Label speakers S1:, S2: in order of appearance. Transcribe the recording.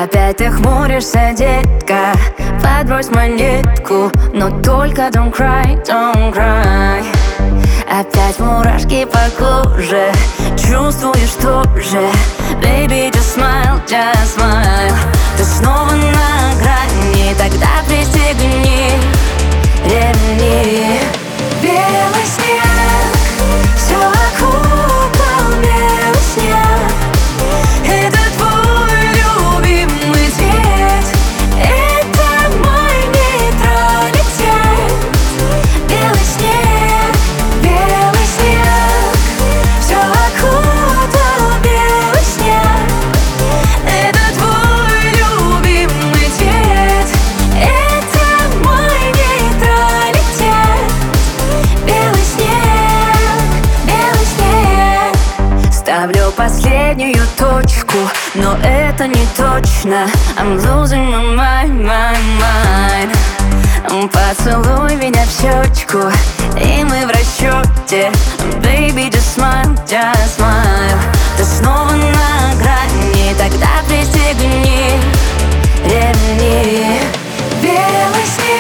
S1: Опять ты хмуришься, детка, подбрось монетку, но только don't cry, don't cry. Опять мурашки по коже, чувствуешь тоже. Baby, just smile, just smile. Ты снова на грани, тогда пристегни ремни. Белый снег, все окутал белый снег. Это твой любимый цвет, это мой нейтралитет. Белый снег, все окутал белый снег. Это твой любимый цвет, это мой нейтралитет. Белый снег. Ставлю последнюю точку, но это не точно. I'm losing my mind, my mind. Поцелуй меня в щечку, и мы в расчете. Baby, just smile, just smile. Ты снова на грани, тогда пристегни ремни. Белый снег.